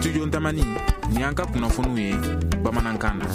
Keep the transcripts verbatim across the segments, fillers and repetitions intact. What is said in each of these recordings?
studio Tamani ni an ka kunnafoniw ye bamanankan na.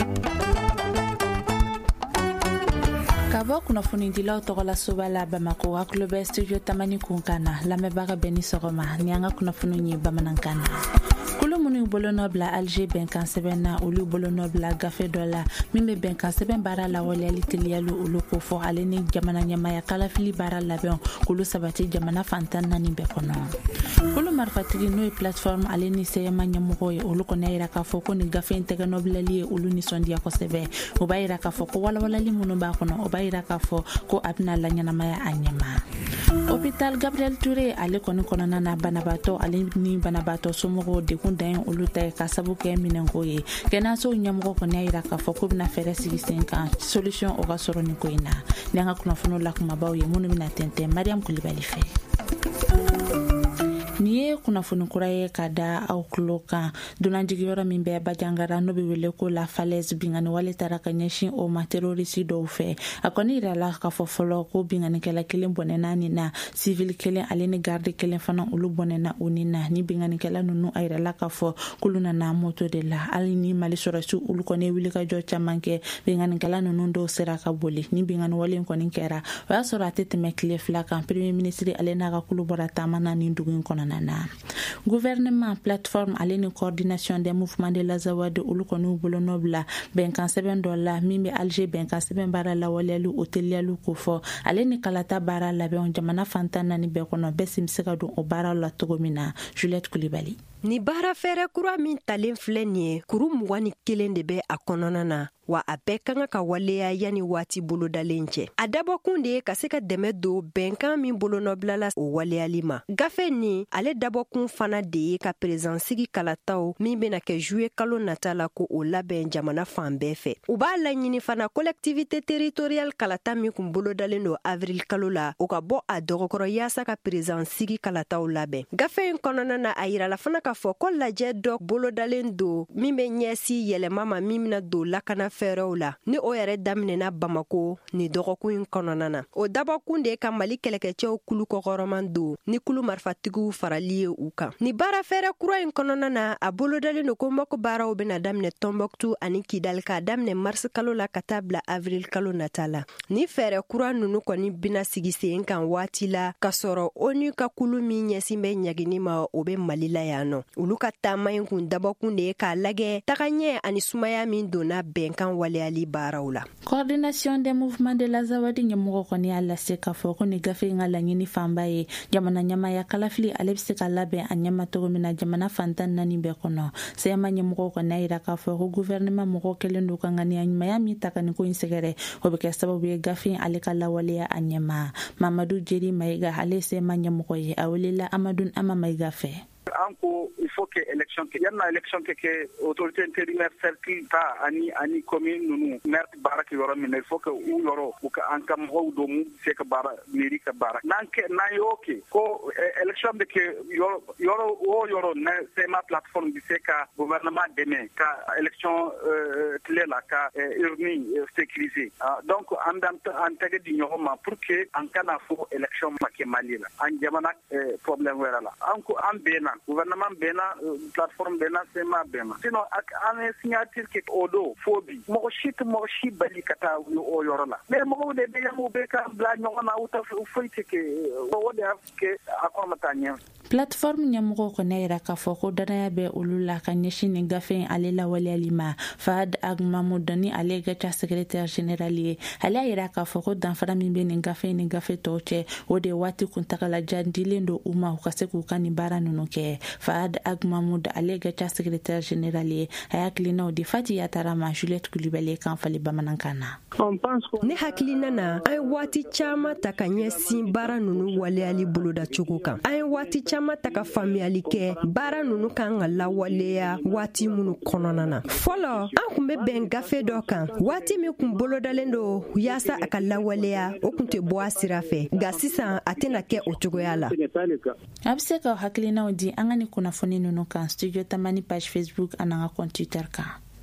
Ka bɔ kunnafonidilaw tɔgɔ la soba la Bamako a tulo bɛ studio Tamani kunkan na lamɛnbaga bɛɛ ni sɔgɔma ni an ka kunnafoniw ye bamanankan na. Kulu minnu bolo nɔ bila Alger bɛnkan sɛbɛn na olu bolo nɔ bila gafe dɔ la min bɛ bɛnkan sɛbɛn baara lawaleyali teliyalu olu ko fɔ ale ni jamana ɲɛmaya kalafili baara labɛnw k'olu sabati jamana fantan naani bɛɛ kɔnɔ. Kulu marifatigi n'o ye plateforme ale ni seyama ɲɛmɔgɔ ye olu kɔni y'a yira k'a fɔ ko ni gafe in tɛgɛ nɔbilali ye olu nisɔndiya kosɛbɛ. O b'a yira k'a fɔ ko walawalali minnu b'a kɔnɔ o b'a yira k'a fɔ ko a bɛna laɲɛnamaya a ɲɛma. Hôpital Gabriel Touré ale kɔni kɔnɔna na banabaatɔ ale ni banabaatɔ somɔgɔw dekun dan olu ta ye ka sabu kɛ minɛnko ye. Kɛnɛyasow ɲɛmɔgɔ kɔni y'a yira k'a fɔ ko bɛna fɛɛrɛ sigi sen kan solution o ka sɔrɔ nin ko in na. Ni an ka kunnafoniw la kumabaw ye minnu bɛna tɛntɛn Mariam Kulibali fɛ. Ni ye kunnafoni kura ye ka da aw tulo kan dunanjigiyɔrɔ min bɛ Bajangara n'o bɛ wele ko La Falaise bingani wale taara ka ɲɛsin o ma terorisi dɔw fɛ. A kɔni yirala k'a fɔ fɔlɔ ko binganikɛla kelen bɔnɛna nin na civil kelen ale ni garde kelen fana olu bɔnɛna o nin na ni binganikɛla ninnu a yirala k'a fɔ k'olu nana moto de la hali ni Mali sɔrɔsiw olu kɔni wuli ka jɔ caman kɛ binganikɛla ninnu dɔw sera ka boli ni bingani wale kɔni kɛra o y'a sɔrɔ a tɛ tɛmɛ tile fila kan premier ministre ale n'a ka kulu bɔra taama na nin dugu in kɔnɔ na. Gouvernement plateforme ale ni coordination des mouvements de la Zawadi olu kɔni bolo nɔ bila bɛnkan sɛbɛn dɔ la min bɛ Alger bɛnkan sɛbɛn baara lawaleyali o teliyalu ko fɔ ale ni kalata baara labɛnw jamana fantan naani bɛɛ kɔnɔ bɛɛ si bɛ se ka don o baara la cogo min na. Juliette Kulibali. Ni baara fɛɛrɛ kura min talen filɛ nin ye kuru mugan ni kelen de bɛ a kɔnɔna na wa a bɛɛ kan ka waleya yani waati bolodalen cɛ. A dabɔkun de ye ka se ka dɛmɛ don bɛnkan min bolonɔbilala o waleyali ma. Gafe nin ale dabɔkun fana de ye ka prezansigi kalataw min bɛna kɛ juye kalo nata la ko o labɛn jamana fan bɛɛ fɛ. U b'a laɲini fana collectivité territoriale kalata min kun bolodalen don avril kalo la o ka bɔ a dɔgɔkɔrɔ yaasa ka prezansigi kalataw labɛn. Gafe in kɔnɔna na a yirala fana ka fɔ ko lajɛ dɔ bolodalen don min bɛ ɲɛsi yɛlɛma ma min bɛna don lakana fɛɛrɛw la ni o yɛrɛ daminɛna Bamako ni dɔgɔkun in kɔnɔna na. O dabɔkun de ka Mali kɛlɛkɛcɛw kulu kɔkɔrɔman don ni kulu marifatigiw farali ye u kan. Ni baara fɛɛrɛ kura in kɔnɔna na a bolodalen don ko mbɔkɔ baaraw bɛna daminɛ Tombouctou ani Kidal k'a daminɛ mars kalo la ka taa bila avril kalo nata la. Ni fɛɛrɛ kura ninnu kɔni bɛna sigi sen kan waati la ka sɔrɔ ONU ka kulu min ɲɛsin bɛ ɲagini ma o bɛ Mali la yan nɔ. Olu ka taama in kun dabɔkun de ye k'a lagɛ tagaɲɛ ani sumaya min donna bɛnkan waleyali baaraw la. Coordination des mouvements de la Zawadi ɲɛmɔgɔ kɔni y'a lase k'a fɔ ko ni gafe in ka laɲini fanba ye jamana ɲɛmaya kalafili ale bɛ se ka labɛn a ɲɛma cogo min na jamana fantan naani bɛɛ kɔnɔ. Seyama ɲɛmɔgɔ kɔni y'a yira k'a fɔ ko gouvernement mɔgɔ kelen don ka ŋaniya ɲumanya min ta ka nin ko in sɛgɛrɛ o bɛ kɛ sababu ye gafe in ale ka lawaleya a ɲɛma. Mamadu Jeri Mayiga ale seyama ɲɛmɔgɔ ye a welela Amadou Ama Mayiga fɛ. Anko il faut que élection que yanna élection que que autorité intérimaire cercle ta ani ani commune nunu maire barak yoro min il faut que u yoro u ka an kam ho do mu se ka bara mairie ka bara nan ke na yoke ko élection de que yoro yoro o yoro na c'est ma plateforme di se ka gouvernement demain ka élection clé la ka urni sécurisé donc en en tege di nyoma pour que en kana fo élection makemali la an jamana problème wera la anko an bena gouvernement bena plateforme bena sema bena sinon ak an signature ke odo fobi mo shit mo shi bali kata o yorola mais mo de be mo be ka bla nyona uta foite ke o de ke akomatanya. Plateforme ɲɛmɔgɔ kɔni yira k'a fɔ ko danaya bɛ olu la ka ɲɛsin nin gafe in ale lawaleyali ma. Fahad Agmamoudou ni ale ka ca secrétaire général ye ale y'a yira k'a fɔ ko danfara min bɛ nin gafe ni gafe tɔw cɛ o de waati kuntagalajan dilen don u ma u ka se k'u ka nin baara ninnu kɛ. Fahad Agmamoudou ale ka ca secrétaire général ye a y'a hakilinaw di Fati Yatara ma Juliette Kulibali kan fali bamanankan na. Ne hakilina na an ye waati caman ta ka ɲɛsin baara ninnu waleyali boloda cogo kan. An ye waati caman ta ka faamuyali kɛ baara ninnu kan ka lawaleya waati minnu kɔnɔna na. Fɔlɔ an kun bɛ bɛn gafe dɔ kan waati min kun bolodalen don yaasa a ka lawaleya o kun tɛ bɔ a sira fɛ nka sisan a tɛna kɛ o cogoya la. A bɛ se ka hakilinaw di an ka ni kunnafoni ninnu kan studio Tamani page Facebook ani an ka compte Twitter kan.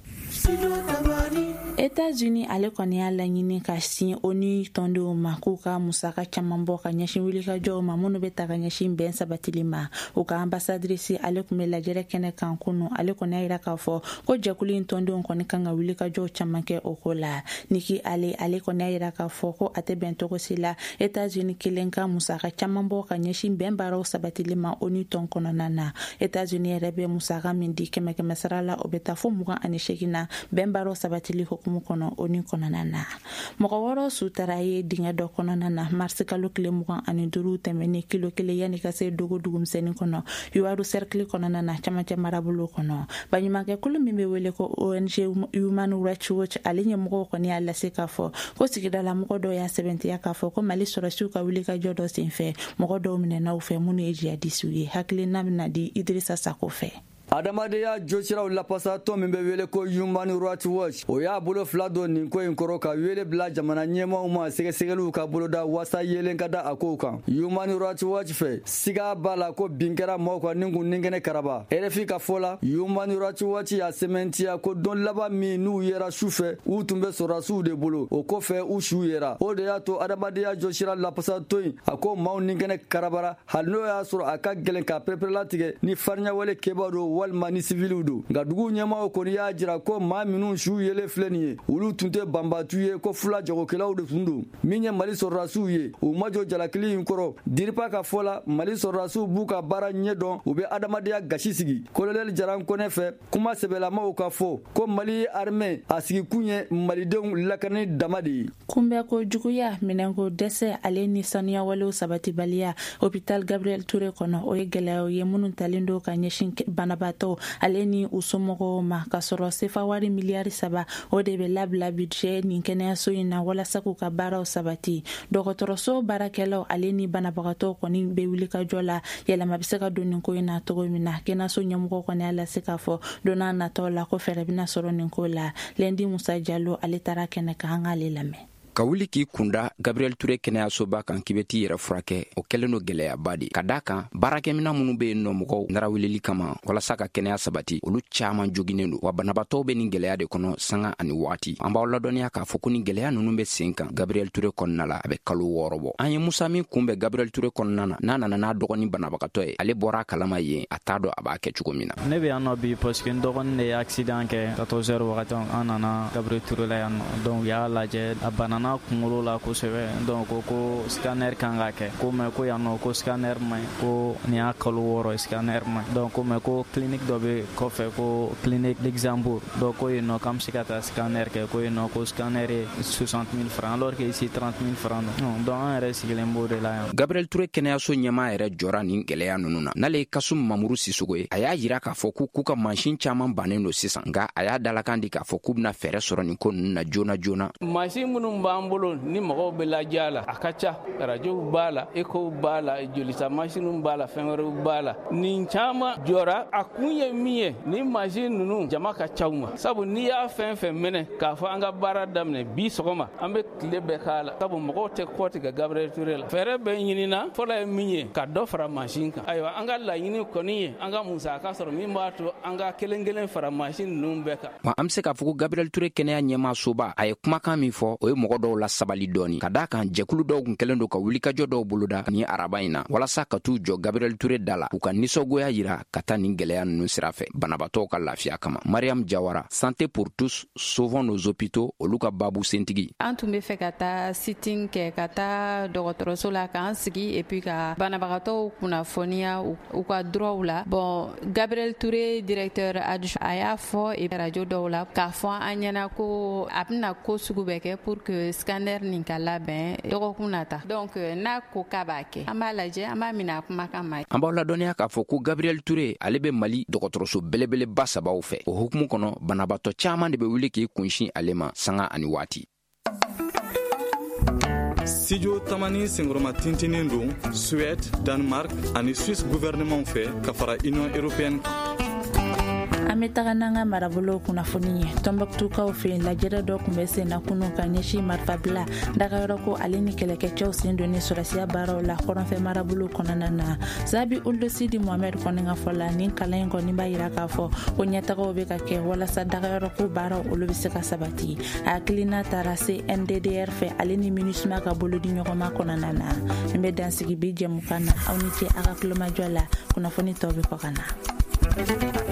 États-Unis ale kɔni y'a laɲini ka sin o ni tɔndenw ma k'u ka musaka caman bɔ ka ɲɛsin wulikajɔw ma minnu bɛ ta ka ɲɛsin bɛn sabatili ma. U ka ambasadrisi ale tun bɛ lajɛrɛ kɛnɛ kan kunu ale kɔni y'a yira k'a fɔ ko jɛkulu in tɔndenw kɔni kan ka wulikajɔw caman kɛ o ko la. Niki ale ale kɔni y'a yira k'a fɔ ko a tɛ bɛn togo si la États-Unis kelen ka musaka caman bɔ ka ɲɛsin bɛn baaraw sabatili ma o ni tɔn kɔnɔna na. États-Unis yɛrɛ bɛ musaka min di kɛmɛ kɛmɛ sara la o bɛ taa fo mugan ani segin na bɛn baaraw sabatili hukumu kɔnɔ o ni kɔnɔna na. Mɔgɔ wɔɔrɔ sutara ye dingɛ dɔ kɔnɔna na marsi kalo tile mugan ani duuru tɛmɛni kilo kelen yanni ka se dogo dugumisɛnnin kɔnɔ yuwaru cercle kɔnɔna na camancɛ marabolo kɔnɔ. Baɲumankɛkulu min bɛ wele ko O N G Human Rights Watch ale ɲɛmɔgɔw kɔni y'a lase k'a fɔ ko sigidala mɔgɔ dɔw y'a sɛbɛntiya k'a fɔ ko Mali sɔrɔsiw ka wulikajɔ dɔ senfɛ mɔgɔ dɔw minɛnaw fɛ minnu ye jihadisiw ye. Hakilina bɛna di Idrissa Sako fɛ. Adamadenya josiraw lapasatɔ min bɛ wele ko Human Rights Watch o y'a bolo fila don nin ko in kɔrɔ ka wele bila jamana ɲɛmaaw ma sɛgɛsɛgɛliw ka boloda wasa yelen ka da a kow kan. Human Rights Watch fɛ siga b'a la ko bin kɛra maaw kan ni kun ninkɛnɛ karaba. R F I ka fɔ la Human Rights Watch y'a sɛmɛntiya ko don laban min n'u yera sufɛ u tun bɛ sɔrɔdasiw de bolo o kɔfɛ u su yera. O de y'a to adamadenya josira lapasatɔ in a ko maaw ninkɛnɛ karabara hali n'o y'a sɔrɔ a ka gɛlɛn ka pereperelatigɛ ni fariɲawale kɛbaa do walima ni civiliw do. Nka dugu ɲɛmaaw kɔni y'a jira ko maa minnu su yele filɛ nin ye olu tun tɛ banbatu ye ko fula jagokɛlaw de tun don min ye Mali sɔrɔdasiw ye u ma jɔ jalakili in kɔrɔ. Diripa ka fɔ la Mali sɔrɔdasiw b'u ka baara ɲɛ dɔn u bɛ adamadenya gasi sigi. Kolonɛli Jaran Kɔnɛ fɛ kuma sɛbɛlamaw ka fɔ ko Mali ye armée a sigi kun ye malidenw lakani dama de ye. Kunbɛko juguya minɛnko dɛsɛ ale ni sanuyawalew sabatibaliya hôpital Gabriel Touré kɔnɔ o ye gɛlɛyaw ye minnu talen do ka ɲɛsin banabaatɔ ale ni u somɔgɔw ma ka sɔrɔ sefa wari miliyari saba o de bɛ labila budget nin kɛnɛyaso in na walasa k'u ka baaraw sabati. Dɔgɔtɔrɔso baarakɛlaw ale ni banabagatɔw kɔni bɛ wulikajɔ la yɛlɛma bɛ se ka don nin ko in na cogo min na. Kɛnɛyaso ɲɛmɔgɔ kɔni y'a lase k'a fɔ don n'a nataw la ko fɛɛrɛ bɛna sɔrɔ nin ko la. Lendi Musa Jalo ale taara kɛnɛ kan an k'ale lamɛn. Ka wuli k'i kunda Gabriel Touré kɛnɛyasoba kan k'i bɛ t'i yɛrɛ furakɛ o kɛlen do gɛlɛyaba de ka daa kan baarakɛmina minnu bɛ yen nɔ mɔgɔw nara weleli kama walasa ka kɛnɛya sabati olu caman joginen do wa banabatɔw bɛ nin gɛlɛya de kɔnɔ sanga ani waati. An b'aw ladɔnniya k'a fɔ ko nin gɛlɛya ninnu bɛ sen kan Gabriel Touré kɔnɔna la a bɛ kalo wɔɔrɔ bɔ. An ye Musa min kunbɛn Gabriel Touré kɔnɔna na n'a nana n'a dɔgɔnin banabagatɔ ye ale bɔra a kalama yen a t'a dɔn a b'a kɛ cogo min na. Ne bɛ yan nɔ bi parce que n dɔgɔnin de ye accident kɛ quatorze heures wagati an nana Gabriel Touré la yan nɔ donc y'a lajɛ a banana kunkolo la kosɛbɛ donc ko ko scanner kan ka kɛ ko mɛ ko yan nɔ ko scanner man ɲi ko nin y'a kalo wɔɔrɔ scanner man ɲi donc ko mɛ ko clinique dɔ bɛ kɔfɛ ko clinique Luxembourg donc ko yen nɔ k'an bɛ se ka taa scanner kɛ ko yen nɔ ko scanner ye soixante mille francs alors que ici trente mille francs non donc an yɛrɛ sigilen b'o de la yan. Gabriel Touré kɛnɛyaso ɲɛmaa yɛrɛ jɔra nin gɛlɛya ninnu na n'ale ye Kasum Mamuru Sisogo ye a y'a yira k'a fɔ k'u k'u ka mansin caman bannen do sisan nka a y'a dalakan di k'a fɔ k'u bɛna fɛɛrɛ sɔrɔ nin ko ninnu na joona joona. Mansin minnu b'an bolo ni mɔgɔw bɛ lajɛ a la a ka ca arajow b'a la ekow b'a la jolisa mansinw b'a la fɛn wɛrɛw b'a la nin caman jɔra a kun ye min ye ni mansin ninnu jama ka caw ma sabu n'i y'a fɛn fɛn minɛ k'a fɔ an ka baara daminɛ bi sɔgɔma an bɛ tile bɛɛ k'a la sabu mɔgɔw tɛ kɔtigɛ Gabriel Touré la fɛɛrɛ bɛ ɲinina fɔlɔ ye min ye ka dɔ fara mansin kan ayiwa an ka laɲini kɔni ye an ka musaka sɔrɔ min b'a to an ka kelen kelen fara mansin ninnu bɛɛ kan. Wa an bɛ se k'a fɔ ko Gabriel Touré kɛnɛya ɲɛmaasoba a ye kumakan min fɔ o ye mɔgɔ dɔw la sabali dɔɔni ka daa kan jɛkulu dɔw kun kɛlen do ka wulikajɔ dɔw boloda ni araba in na walasa ka t'u jɔ Gabriel Touré da la u ka nisɔngoya yira ka taa nin gɛlɛya ninnu sira fɛ banabatɔw ka lafiya kama. Mariam Jawara Santé pour tous sauvons nos hôpitaux olu ka babu sentigi. An tun bɛ fɛ ka taa sitting kɛ ka taa dɔgɔtɔrɔso la k'an sigi et puis ka banabagatɔw kunnafoniya u ka droits la bon Gabriel Touré directeur adjoint a y'a fɔ et radio dɔw la k'a fɔ an ɲɛna ko a bɛna ko sugu bɛɛ kɛ pour que scanner nin ka labɛn dɔgɔkun nata donc n'a ko k'a b'a kɛ an b'a lajɛ an b'a minɛ a kumakan ma. An b'aw ladɔnniya k'a fɔ ko Gabriel Touré ale bɛ Mali dɔgɔtɔrɔso belebeleba sabaw fɛ o hukumu kɔnɔ banabatɔ caman de bɛ wuli k'i kunsin ale ma sanga ani waati. Studio Tamani sengoroma tintinin don Suède, Danemark ani Suisse gouvernement fɛ ka fara Union européenne. an bɛ taga n'an ka marabolo kunnafoni ye. Tɔnbɔkutukaw fɛ yen lajɛrɛ dɔ tun bɛ sen na kunun ka ɲɛsin marifabila dagayɔrɔ ko ale ni kɛlɛkɛcɛw sen donni sɔrɔsiya baaraw la kɔrɔnfɛ marabolo kɔnɔna na. Zabi Uldosidi Mohamed kɔni ka fɔ la nin kalan in kɔni b'a yira k'a fɔ ko ɲɛtagaw bɛ ka kɛ walasa dagayɔrɔ ko baaraw olu bɛ se ka sabati. A hakilina taara se N D D R fɛ ale ni MINUSMA ka bolo di ɲɔgɔnma kɔnɔna na. N bɛ dansigi bi jɛmukan na aw ni ce a ka kulomajɔ la kunnafoni tɔw bɛ kɔ ka na.